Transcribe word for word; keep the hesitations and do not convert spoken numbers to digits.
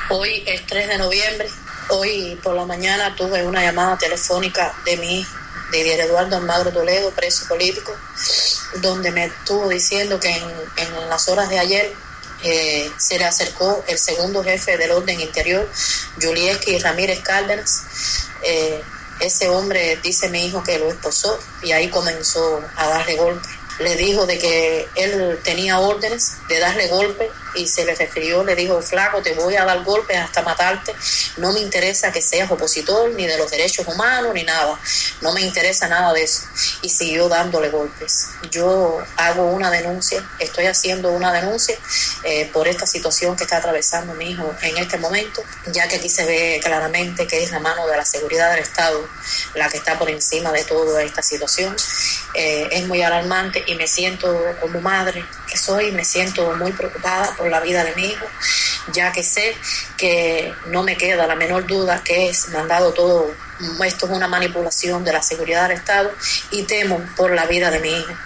Hoy es tres de noviembre, hoy por la mañana tuve una llamada telefónica de mi hijo, de Didier Eduardo Almagro Toledo, preso político, donde me estuvo diciendo que en, en las horas de ayer eh, se le acercó el segundo jefe del orden interior, Yulieski Ramírez Cárdenas. Eh, ese hombre, dice mi hijo, que lo esposó y ahí comenzó a darle golpes. Le dijo de que él tenía órdenes de darle golpes y se le refirió, le dijo: flaco, te voy a dar golpes hasta matarte, no me interesa que seas opositor ni de los derechos humanos ni nada, no me interesa nada de eso. Y siguió dándole golpes. Yo hago una denuncia, estoy haciendo una denuncia eh, por esta situación que está atravesando mi hijo en este momento, ya que aquí se ve claramente que es la mano de la seguridad del Estado la que está por encima de toda esta situación. Eh, es muy alarmante y me siento, como madre que soy, me siento muy preocupada por la vida de mi hijo, ya que sé que no me queda la menor duda que es mandado todo, esto es una manipulación de la seguridad del Estado, y temo por la vida de mi hijo.